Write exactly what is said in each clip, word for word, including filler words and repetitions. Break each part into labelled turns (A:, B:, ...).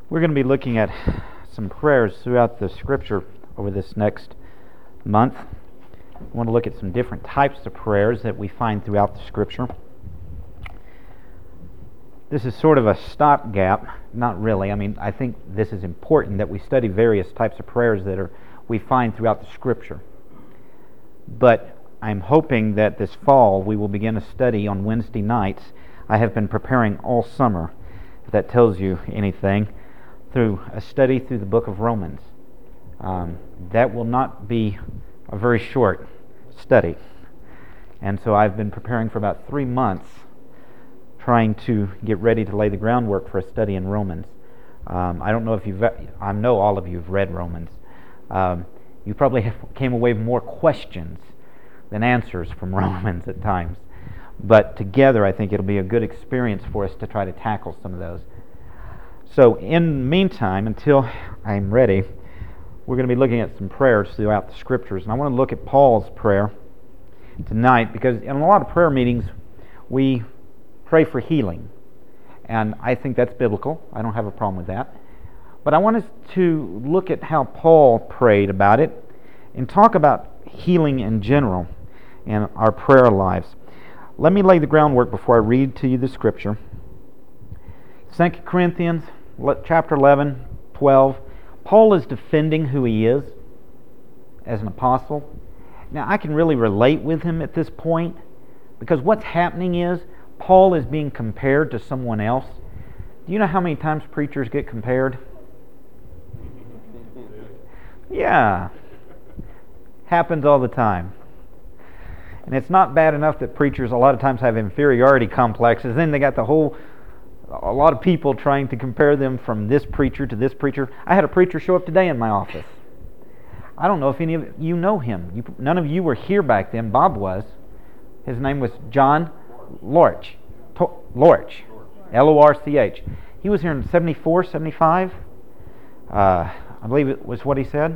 A: We're going to be looking at some prayers throughout the Scripture over this next month. I want to look at some different types of prayers that we find throughout the Scripture. This is sort of a stopgap. Not really. I mean, I think this is important that we study various types of prayers that are we find throughout the Scripture. But I'm hoping that this fall we will begin a study on Wednesday nights. I have been preparing all summer, if that tells you anything, through a study through the book of Romans. Um, that will not be a very short study. And so I've been preparing for about three months trying to get ready to lay the groundwork for a study in Romans. Um, I don't know if you've, I know all of you have read Romans. Um, you probably have came away with more questions than answers from Romans at times. But together I think it'll be a good experience for us to try to tackle some of those. So in the meantime, until I'm ready, we're going to be looking at some prayers throughout the Scriptures. And I want to look at Paul's prayer tonight, because in a lot of prayer meetings, we pray for healing. And I think that's biblical. I don't have a problem with that. But I want us to look at how Paul prayed about it and talk about healing in general in our prayer lives. Let me lay the groundwork before I read to you the Scripture. Second Corinthians chapter eleven, twelve. Paul is defending who he is as an apostle. Now, I can really relate with him at this point, because what's happening is Paul is being compared to someone else. Do you know how many times preachers get compared? Yeah. Happens all the time. And it's not bad enough that preachers a lot of times have inferiority complexes. Then they got the whole, a lot of people trying to compare them from this preacher to this preacher. I had a preacher show up today in my office. I don't know if any of you know him. You, none of you were here back then. Bob was. His name was John Lorch. To- Lorch. L O R C H. He was here in seventy-four, seventy-five. Uh, I believe it was what he said.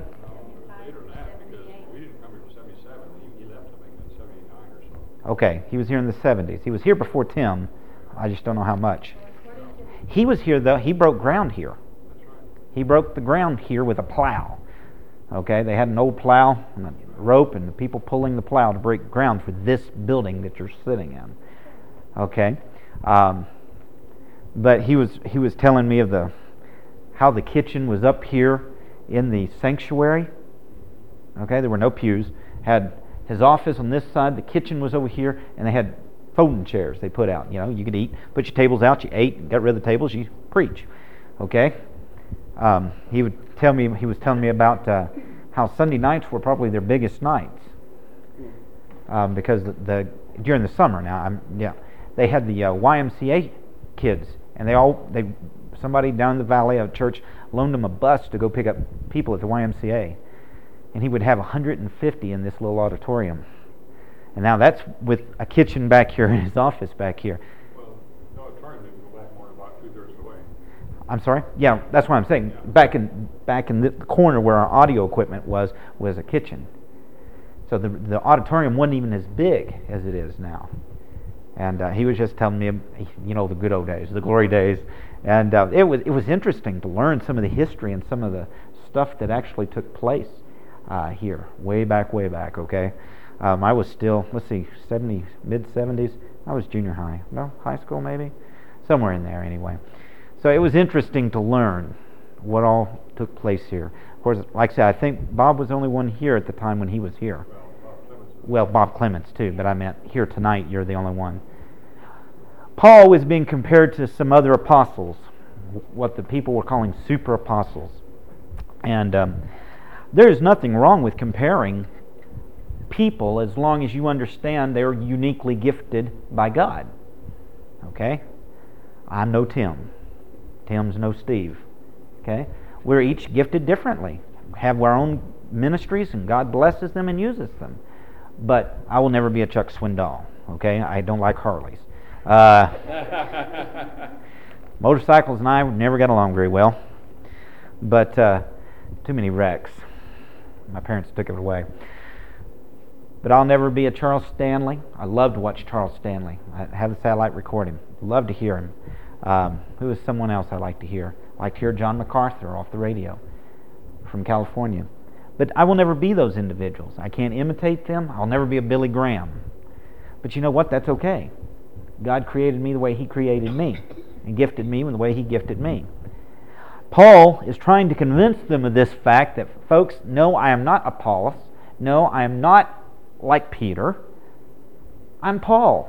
A: Okay, he was here in the seventies. He was here before Tim. I just don't know how much. He was here, though. He broke ground here. He broke the ground here with a plow. Okay, they had an old plow and a rope and the people pulling the plow to break ground for this building that you're sitting in. Okay, um, but he was he was telling me of the how the kitchen was up here in the sanctuary. Okay, there were no pews. Had his office on this side, the kitchen was over here, and they had folding chairs they put out. You know, you could eat, put your tables out, you ate, got rid of the tables, you preach. Okay? Um, he would tell me, he was telling me about uh, how Sunday nights were probably their biggest nights. Um, because the, the during the summer now, I'm, yeah, they had the uh, Y M C A kids, and they all, they somebody down in the valley of church loaned them a bus to go pick up people at the Y M C A. And he would have one hundred fifty in this little auditorium. And now that's with a kitchen back here and his office back here.
B: Well, the auditorium didn't go back more than about two-thirds of the way.
A: I'm sorry? Yeah, that's what I'm saying.
B: Yeah. Back
A: in back in the corner where our audio equipment was, was a kitchen. So the the auditorium wasn't even as big as it is now. And uh, he was just telling me, you know, the good old days, the glory days. And uh, it was it was interesting to learn some of the history and some of the stuff that actually took place uh, here, way back, way back, okay? Um, I was still, let's see, seventy, mid-seventies. I was junior high. No, high school maybe? Somewhere in there anyway. So it was interesting to learn what all took place here. Of course, like I said, I think Bob was the only one here at the time when he was here.
B: Well, Bob Clements.
A: Well, Bob Clements too, but I meant here tonight, you're the only one. Paul was being compared to some other apostles, what the people were calling super apostles. And um, there is nothing wrong with comparing people as long as you understand they're uniquely gifted by God. Okay? I'm no Tim. Tim's no Steve. Okay? We're each gifted differently. Have our own ministries, and God blesses them and uses them. But I will never be a Chuck Swindoll. Okay? I don't like Harleys. Uh, motorcycles and I never got along very well. But uh, too many wrecks. My parents took it away. But I'll never be a Charles Stanley. I love to watch Charles Stanley. I have the satellite recording. Love to hear him. Um, who is someone else I like to hear? like to hear John MacArthur off the radio from California. But I will never be those individuals. I can't imitate them. I'll never be a Billy Graham. But you know what? That's okay. God created me the way He created me and gifted me in the way He gifted me. Paul is trying to convince them of this fact that, folks, no, I am not Apollos. No, I am not like Peter. I'm Paul.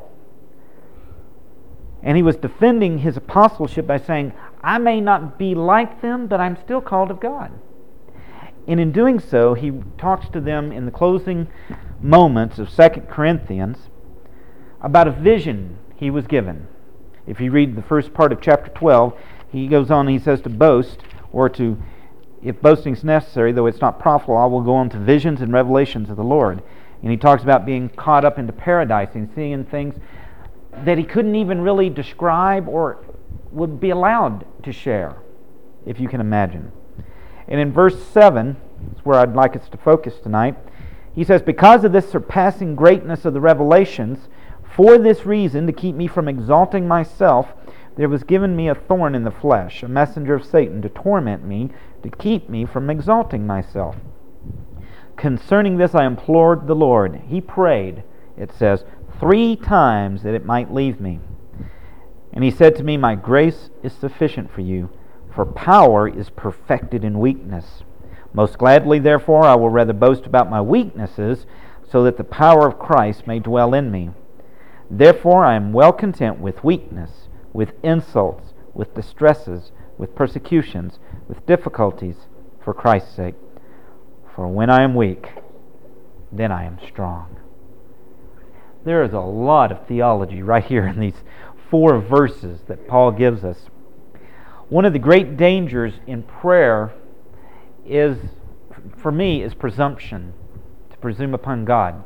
A: And he was defending his apostleship by saying, I may not be like them, but I'm still called of God. And in doing so, he talks to them in the closing moments of Second Corinthians about a vision he was given. If you read the first part of chapter twelve, he goes on and he says to boast, or to, if boasting is necessary, though it's not profitable, I will go on to visions and revelations of the Lord. And he talks about being caught up into paradise and seeing things that he couldn't even really describe or would be allowed to share, if you can imagine. And in verse seven, that's where I'd like us to focus tonight, he says, because of this surpassing greatness of the revelations, for this reason, to keep me from exalting myself, there was given me a thorn in the flesh, a messenger of Satan, to torment me, to keep me from exalting myself. Concerning this I implored the Lord. He prayed, it says, three times that it might leave me. And he said to me, my grace is sufficient for you, for power is perfected in weakness. Most gladly, therefore, I will rather boast about my weaknesses, so that the power of Christ may dwell in me. Therefore I am well content with weakness, with insults, with distresses, with persecutions, with difficulties, for Christ's sake. For when I am weak, then I am strong. There is a lot of theology right here in these four verses that Paul gives us. One of the great dangers in prayer is, for me, is presumption, to presume upon God.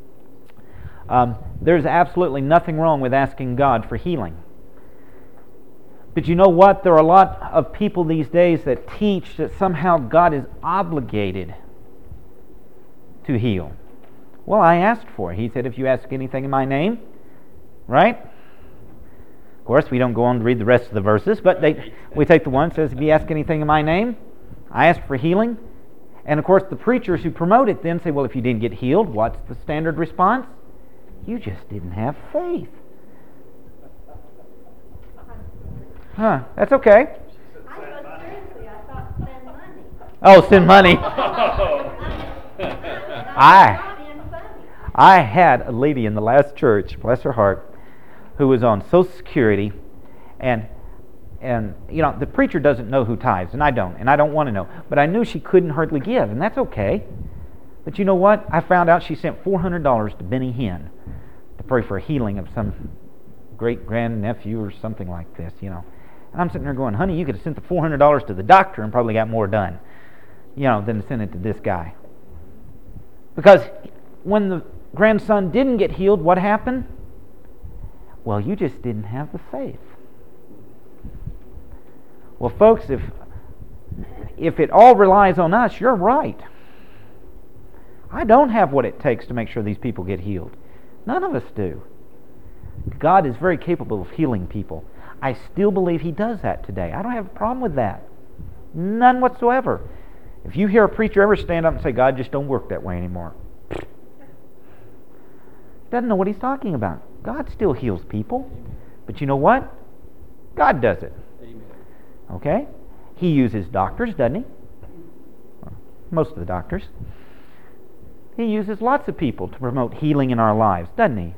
A: Um, there's absolutely nothing wrong with asking God for healing. But you know what? There are a lot of people these days that teach that somehow God is obligated to heal. Well, I asked for it. He said, if you ask anything in my name, right? Of course, we don't go on to read the rest of the verses, but they, we take the one that says, if you ask anything in my name, I ask for healing. And of course, the preachers who promote it then say, well, if you didn't get healed, what's the standard response? You just didn't have faith. Huh, that's okay.
C: I thought seriously, I thought send money.
A: Oh, send money. I I had a lady in the last church, bless her heart, who was on Social Security, and and you know the preacher doesn't know who tithes, and I don't, and I don't want to know, but I knew she couldn't hardly give, and that's okay. But you know what? I found out she sent four hundred dollars to Benny Hinn to pray for a healing of some great grandnephew or something like this, you know. And I'm sitting there going, honey, you could have sent the four hundred dollars to the doctor and probably got more done, you know, than to send it to this guy. Because when the grandson didn't get healed, what happened? Well, you just didn't have the faith. Well, folks, if if it all relies on us, you're right. I don't have what it takes to make sure these people get healed. None of us do. God is very capable of healing people. I still believe He does that today. I don't have a problem with that. None whatsoever. If you hear a preacher ever stand up and say, God just don't work that way anymore, doesn't know what he's talking about. God still heals people. But you know what? God does it.
D: Amen.
A: Okay? He uses doctors, doesn't he? Most of the doctors. He uses lots of people to promote healing in our lives, doesn't he?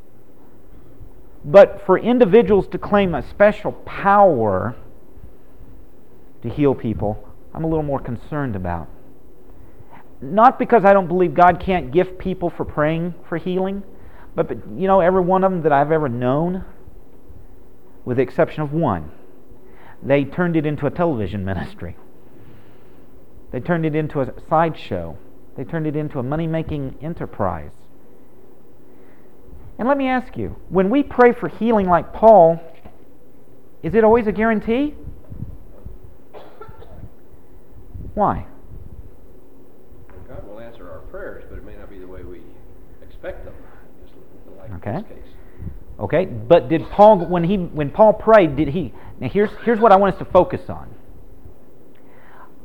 A: But for individuals to claim a special power to heal people, I'm a little more concerned about. Not because I don't believe God can't gift people for praying for healing, but, but you know, every one of them that I've ever known, with the exception of one, they turned it into a television ministry. They turned it into a sideshow. They turned it into a money-making enterprise. And let me ask you, when we pray for healing like Paul, is it always a guarantee? Why?
D: God will answer our prayers, but it may not be the way we expect them, just like
A: Okay.
D: in this case.
A: Okay, but did Paul, when he when Paul prayed, did he? Now here's here's what I want us to focus on.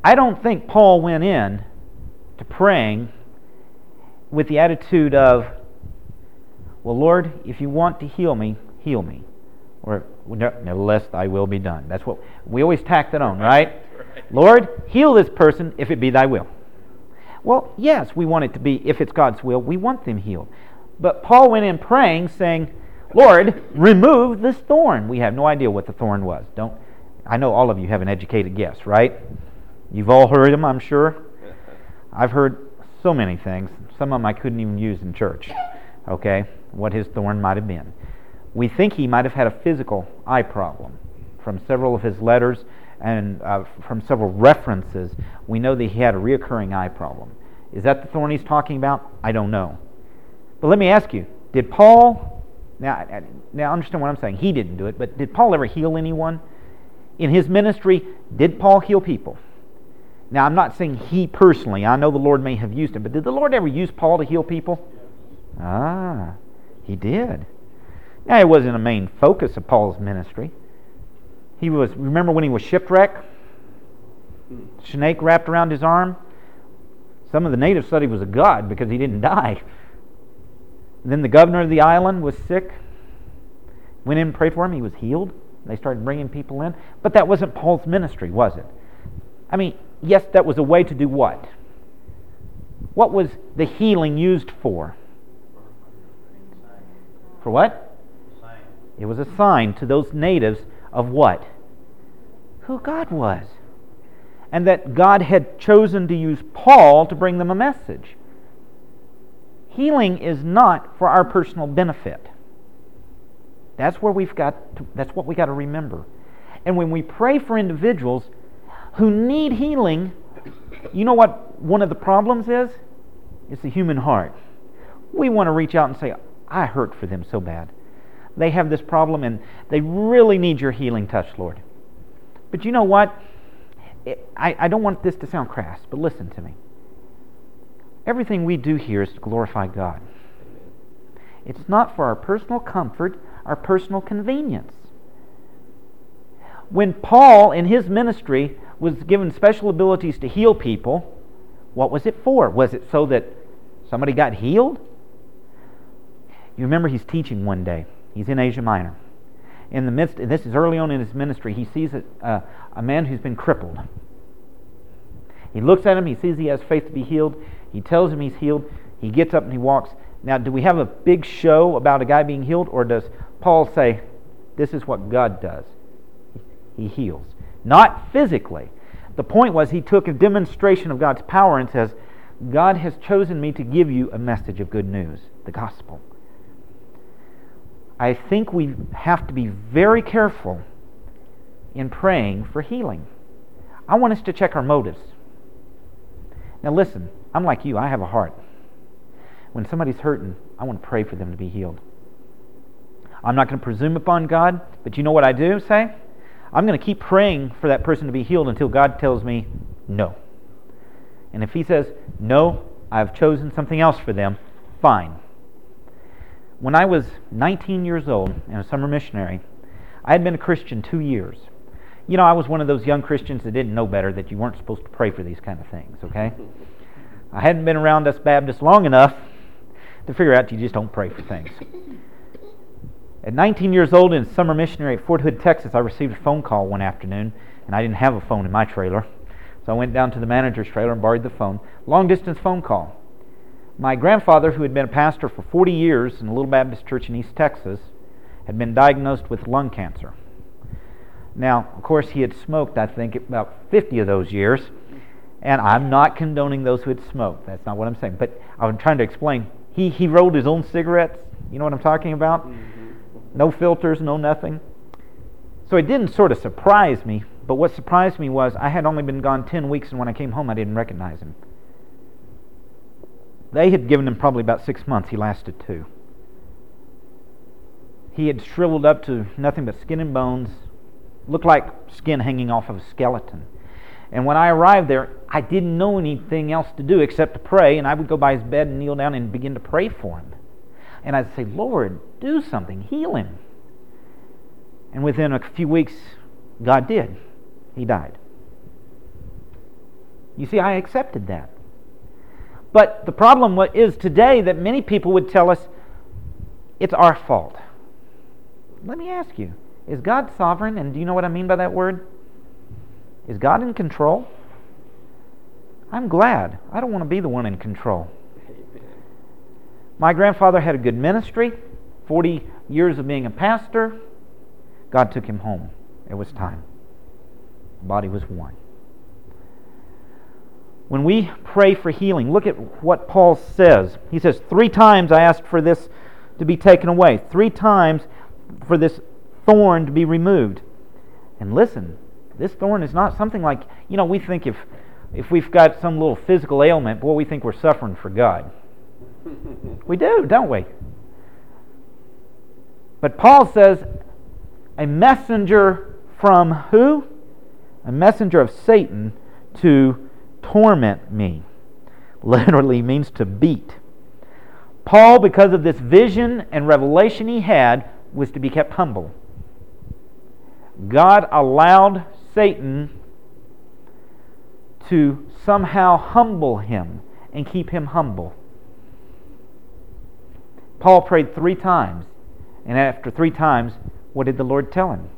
A: I don't think Paul went in to praying with the attitude of, well, Lord, if you want to heal me, heal me. Or, nevertheless, thy will be done. That's what we always tack that on, right?
D: Right.
A: Lord, heal this person if it be thy will. Well, yes, we want it to be, if it's God's will, we want them healed. But Paul went in praying, saying, Lord, remove this thorn. We have no idea what the thorn was. Don't. I know all of you have an educated guess, right? You've all heard them, I'm sure. I've heard so many things. Some of them I couldn't even use in church. Okay, what his thorn might have been. We think he might have had a physical eye problem. From several of his letters and uh, from several references, we know that he had a reoccurring eye problem. Is that the thorn he's talking about? I don't know. But let me ask you, did Paul, now, now understand what I'm saying, he didn't do it, but did Paul ever heal anyone? In his ministry, did Paul heal people? Now, I'm not saying he personally, I know the Lord may have used him, but did the Lord ever use Paul to heal people? Ah, he did. Now, it wasn't a main focus of Paul's ministry. He was, remember when he was shipwrecked? Snake wrapped around his arm? Some of the natives thought he was a god because he didn't die. And then the governor of the island was sick. Went in and prayed for him. He was healed. They started bringing people in. But that wasn't Paul's ministry, was it? I mean, yes, that was a way to do what? What was the healing used for? For what? It was a sign to those natives of what? Who God was. And that God had chosen to use Paul to bring them a message. Healing is not for our personal benefit. That's where we've got to, that's what we got to remember. And when we pray for individuals who need healing, you know what one of the problems is? It's the human heart. We want to reach out and say, I hurt for them so bad. They have this problem and they really need your healing touch, Lord. But you know what? I, I don't want this to sound crass, but listen to me. Everything we do here is to glorify God. It's not for our personal comfort, our personal convenience. When Paul, in his ministry, was given special abilities to heal people, what was it for? Was it so that somebody got healed? You remember he's teaching one day. He's in Asia Minor. In the midst, and this is early on in his ministry, he sees a, uh, a man who's been crippled. He looks at him, he sees he has faith to be healed. He tells him he's healed. He gets up and he walks. Now, do we have a big show about a guy being healed, or does Paul say, this is what God does? He heals. Not physically. The point was he took a demonstration of God's power and says, God has chosen me to give you a message of good news, the gospel. I think we have to be very careful in praying for healing. I want us to check our motives. Now listen, I'm like you, I have a heart. When somebody's hurting, I want to pray for them to be healed. I'm not going to presume upon God, but you know what I do say? I'm going to keep praying for that person to be healed until God tells me no. And if He says, no, I've chosen something else for them, fine. When I was nineteen years old and a summer missionary, I had been a Christian two years. You know, I was one of those young Christians that didn't know better, that you weren't supposed to pray for these kind of things, okay? I hadn't been around us Baptists long enough to figure out you just don't pray for things. At nineteen years old in summer missionary at Fort Hood, Texas, I received a phone call one afternoon, and I didn't have a phone in my trailer. So I went down to the manager's trailer and borrowed the phone. Long distance phone call. My grandfather, who had been a pastor for forty years in a little Baptist church in East Texas, had been diagnosed with lung cancer. Now, of course, he had smoked, I think, about fifty of those years. And I'm not condoning those who had smoked. That's not what I'm saying. But I'm trying to explain. He, he rolled his own cigarettes. You know what I'm talking about? Mm-hmm. No filters, no nothing. So it didn't sort of surprise me. But what surprised me was I had only been gone ten weeks, and when I came home, I didn't recognize him. They had given him probably about six months. He lasted two. He had shriveled up to nothing but skin and bones. Looked like skin hanging off of a skeleton. And when I arrived there, I didn't know anything else to do except to pray, and I would go by his bed and kneel down and begin to pray for him. And I'd say, Lord, do something, heal him. And within a few weeks, God did. He died. You see, I accepted that. But the problem wa- is today that many people would tell us it's our fault. Let me ask you, is God sovereign? And do you know what I mean by that word? Is God in control? I'm glad. I don't want to be the one in control. My grandfather had a good ministry, forty years of being a pastor. God took him home. It was time. The body was worn. When we pray for healing, look at what Paul says. He says, three times I asked for this to be taken away. Three times for this thorn to be removed. And listen, this thorn is not something like, you know, we think if if we've got some little physical ailment, boy, we think we're suffering for God. We do, don't we? But Paul says, a messenger from who? A messenger of Satan to torment me. Literally means to beat. Paul, because of this vision and revelation he had, was to be kept humble. God allowed Satan to somehow humble him and keep him humble. Paul prayed three times, and after three times, what did the Lord tell him?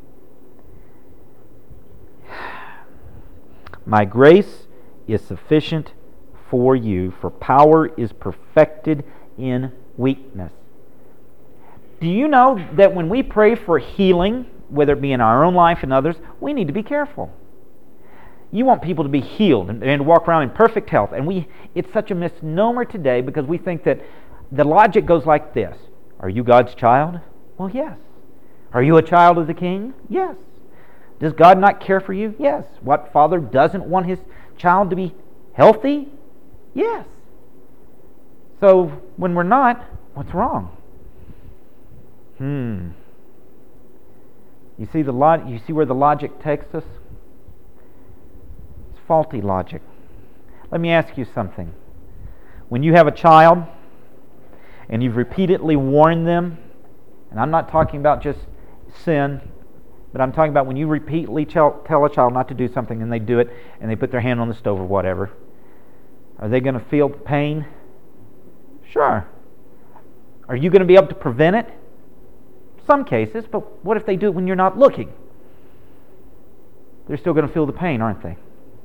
A: My grace is sufficient for you, for power is perfected in weakness. Do you know that when we pray for healing, whether it be in our own life and others, we need to be careful. You want people to be healed and, and walk around in perfect health. And we it's such a misnomer today because we think that the logic goes like this. Are you God's child? Well, yes. Are you a child of the King? Yes. Does God not care for you? Yes. What father doesn't want his child to be healthy? Yes. So when we're not, what's wrong? Hmm. You see the log- you see where the logic takes us? It's faulty logic. Let me ask you something. When you have a child and you've repeatedly warned them, and I'm not talking about just sin, but I'm talking about when you repeatedly tell, tell a child not to do something and they do it and they put their hand on the stove or whatever, are they going to feel pain? Sure. Are you going to be able to prevent it? Some cases, but what if they do it when you're not looking? They're still going to feel the pain, aren't they?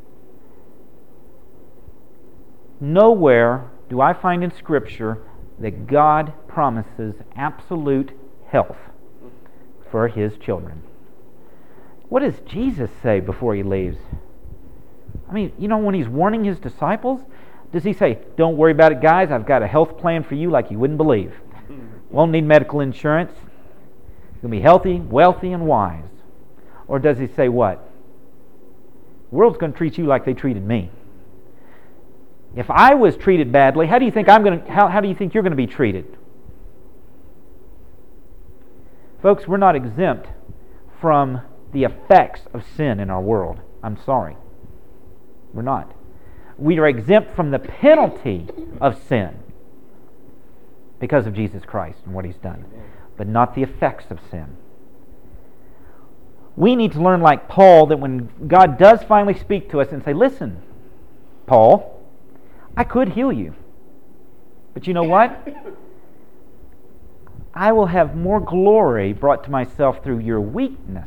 A: Nowhere do I find in Scripture that God promises absolute health for His children. What does Jesus say before He leaves? I mean, you know, when He's warning His disciples, does He say, don't worry about it, guys, I've got a health plan for you like you wouldn't believe. Won't need medical insurance. You'll be healthy, wealthy, and wise. Or does He say what? The world's going to treat you like they treated me. If I was treated badly, how do you think I'm going to, how, how do you think you're going to be treated? Folks, we're not exempt from the effects of sin in our world. I'm sorry. We're not. We are exempt from the penalty of sin because of Jesus Christ and what He's done, but not the effects of sin. We need to learn like Paul that when God does finally speak to us and say, listen, Paul, I could heal you, but you know what? I will have more glory brought to myself through your weakness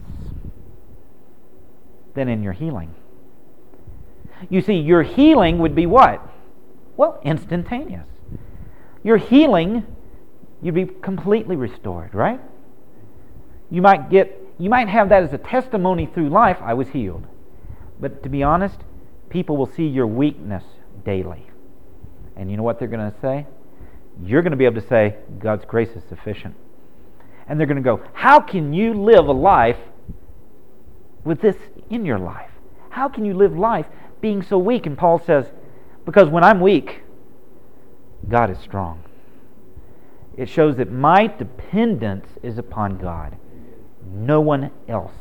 A: than in your healing. You see, your healing would be what? Well, instantaneous. Your healing, you'd be completely restored, right? You might get, you might have that as a testimony through life, I was healed. But to be honest, people will see your weakness daily. And you know what they're going to say? You're going to be able to say, God's grace is sufficient. And they're going to go, how can you live a life with this in your life? How can you live life being so weak? And Paul says, because when I'm weak, God is strong. It shows that my dependence is upon God, no one else.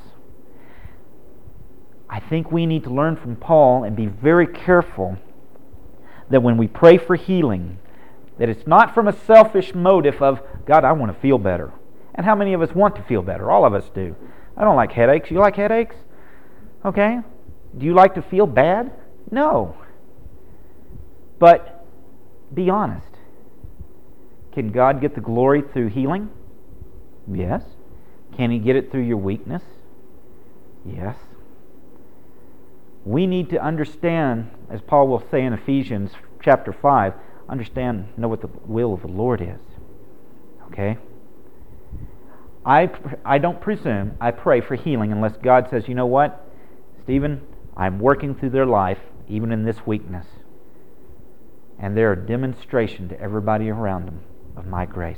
A: I think we need to learn from Paul and be very careful that when we pray for healing, that it's not from a selfish motive of, God, I want to feel better. And how many of us want to feel better? All of us do. I don't like headaches. You like headaches? Okay. Do you like to feel bad? No. But be honest. Can God get the glory through healing? Yes. Can He get it through your weakness? Yes. We need to understand, as Paul will say in Ephesians chapter five, understand, know what the will of the Lord is. Okay? I, I don't presume, I pray for healing unless God says, you know what, Stephen, I'm working through their life, even in this weakness. And they're a demonstration to everybody around them of my grace.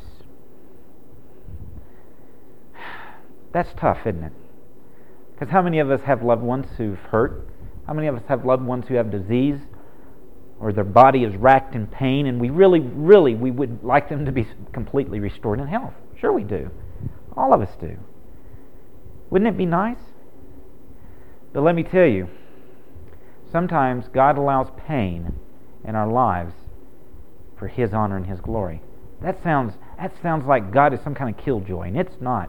A: That's tough, isn't it? Because how many of us have loved ones who've hurt? How many of us have loved ones who have disease? Or their body is racked in pain, and we really, really, we would like them to be completely restored in health. Sure we do. All of us do. Wouldn't it be nice? But let me tell you, sometimes God allows pain in our lives for His honor and His glory. That sounds that sounds like God is some kind of killjoy, and it's not.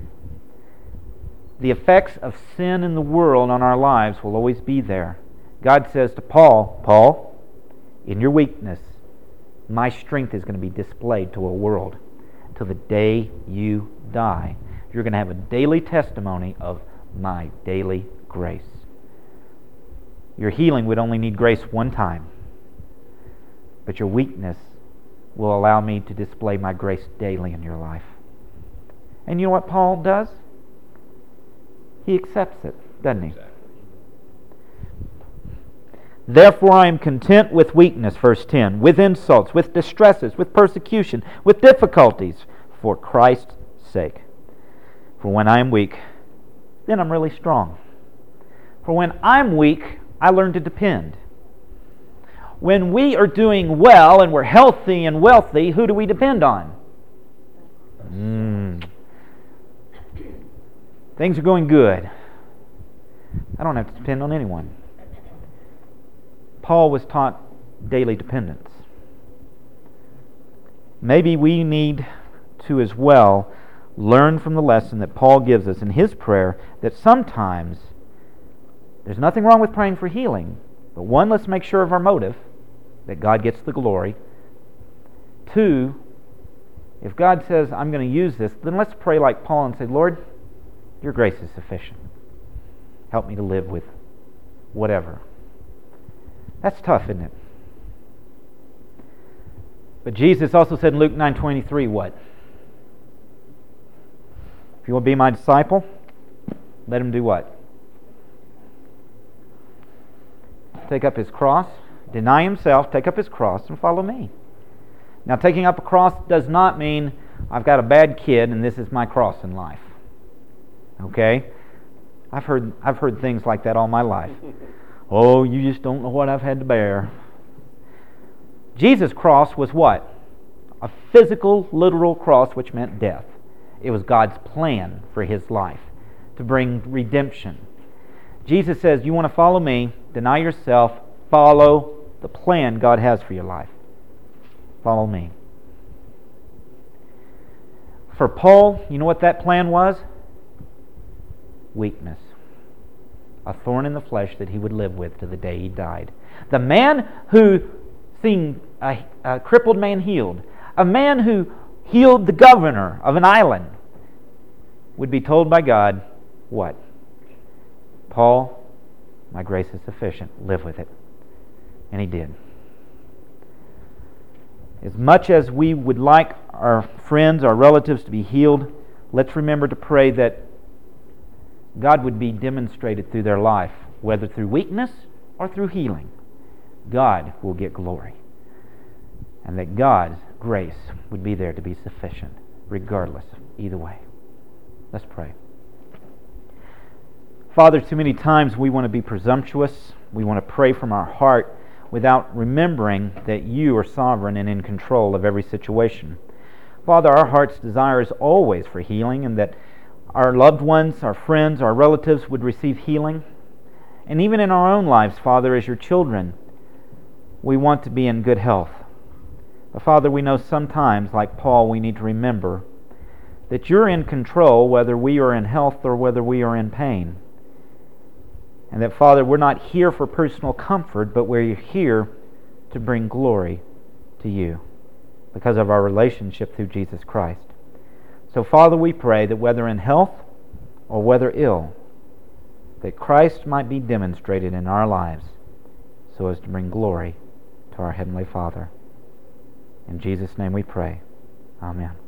A: The effects of sin in the world on our lives will always be there. God says to Paul, Paul, in your weakness, my strength is going to be displayed to a world till the day you die. You're going to have a daily testimony of my daily grace. Your healing would only need grace one time, but your weakness will allow me to display my grace daily in your life. And you know what Paul does? He accepts it, doesn't he?
D: Exactly.
A: Therefore I am content with weakness, verse ten, with insults, with distresses, with persecution, with difficulties, for Christ's sake. For when I am weak, then I'm really strong. For when I'm weak, I learn to depend. When we are doing well and we're healthy and wealthy, who do we depend on? Mm. Things are going good. I don't have to depend on anyone. Paul was taught daily dependence. Maybe we need to as well learn from the lesson that Paul gives us in his prayer that sometimes there's nothing wrong with praying for healing, but one, let's make sure of our motive, that God gets the glory. Two, if God says, I'm going to use this, then let's pray like Paul and say, Lord, your grace is sufficient. Help me to live with whatever. That's tough, isn't it? But Jesus also said in Luke nine twenty-three, what? If you want to be my disciple, let him do what? Take up his cross, deny himself, take up his cross, and follow me. Now, taking up a cross does not mean I've got a bad kid and this is my cross in life. Okay? I've heard I've heard things like that all my life. Oh, you just don't know what I've had to bear. Jesus' cross was what? A physical, literal cross, which meant death. It was God's plan for his life to bring redemption. Jesus says, you want to follow me, deny yourself, follow the plan God has for your life. Follow me. For Paul, you know what that plan was? Weakness. A thorn in the flesh that he would live with to the day he died. The man who seen a, a crippled man healed, a man who healed the governor of an island, would be told by God, what? Paul, my grace is sufficient. Live with it. And he did. As much as we would like our friends, our relatives to be healed, let's remember to pray that God would be demonstrated through their life, whether through weakness or through healing. God will get glory. And that God's grace would be there to be sufficient, regardless of either way. Let's pray. Father, too many times we want to be presumptuous. We want to pray from our heart without remembering that you are sovereign and in control of every situation. Father, our heart's desire is always for healing, and that our loved ones, our friends, our relatives would receive healing. And even in our own lives, Father, as your children, we want to be in good health. But Father, we know sometimes, like Paul, we need to remember that you're in control whether we are in health or whether we are in pain. And that, Father, we're not here for personal comfort, but we're here to bring glory to you because of our relationship through Jesus Christ. So, Father, we pray that whether in health or whether ill, that Christ might be demonstrated in our lives so as to bring glory to our Heavenly Father. In Jesus' name we pray. Amen.